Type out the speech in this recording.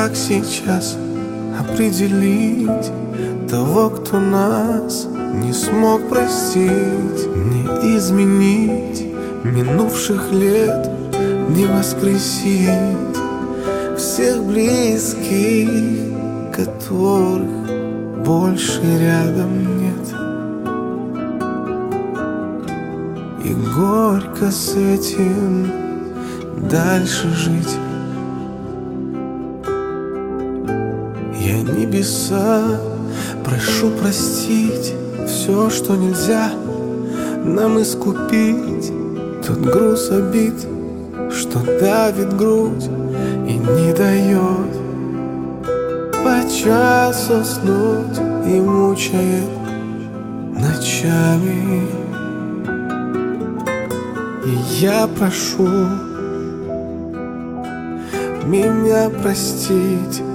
как сейчас определить того, кто нас не смог простить, не изменить минувших лет, не воскресить всех близких, которых больше рядом нет. И горько с этим дальше жить. Я небеса прошу простить все, что нельзя нам искупить. Тот груз обид, что давит грудь и не дает по часу уснуть и мучает ночами. И я прошу меня простить